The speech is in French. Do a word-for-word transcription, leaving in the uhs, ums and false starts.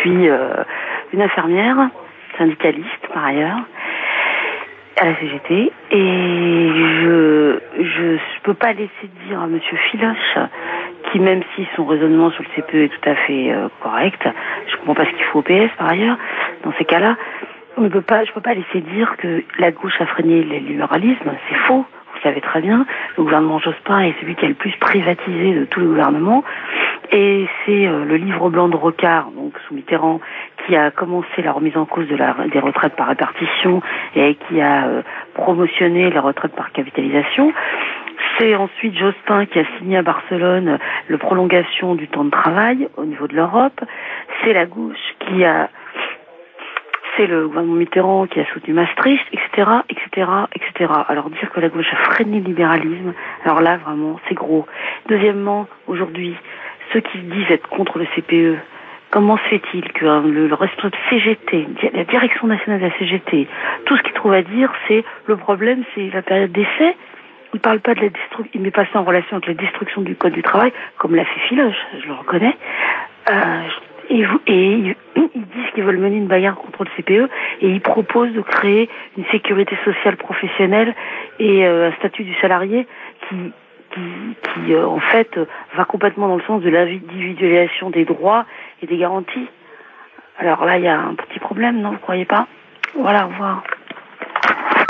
suis euh, une infirmière, syndicaliste par ailleurs, à la C G T, et je je peux pas laisser dire à Monsieur Filoche, qui même si son raisonnement sur le C P E est tout à fait euh, correct, je comprends pas ce qu'il faut au P S par ailleurs, dans ces cas-là, on ne peut pas, je peux pas laisser dire que la gauche a freiné le libéralisme, c'est faux, vous savez très bien, le gouvernement Jospin est celui qui a le plus privatisé de tout le gouvernement, et c'est euh, le livre blanc de Rocard, donc sous Mitterrand, qui a commencé la remise en cause de la, des retraites par répartition et qui a euh, promotionné la retraite par capitalisation. C'est ensuite Jospin qui a signé à Barcelone la prolongation du temps de travail au niveau de l'Europe. C'est la gauche qui a, c'est le gouvernement Mitterrand qui a soutenu Maastricht, et cetera, et cetera, et cetera. Alors dire que la gauche a freiné le libéralisme, alors là vraiment c'est gros. Deuxièmement, aujourd'hui, ceux qui disent être contre le C P E, comment se fait-il que hein, le, le responsable C G T, la direction nationale de la C G T, tout ce qu'il trouve à dire, c'est le problème, c'est la période d'essai. Il parle pas de la destruction, il met pas ça en relation avec la destruction du code du travail, comme l'a fait Filoche, je le reconnais. Euh, et, vous, et ils, ils disent qu'ils veulent mener une bagarre contre le C P E et ils proposent de créer une sécurité sociale professionnelle et euh, un statut du salarié qui qui, qui euh, en fait euh, va complètement dans le sens de l'individualisation des droits et des garanties. Alors là, il y a un petit problème, non, vous croyez pas? Voilà, au revoir.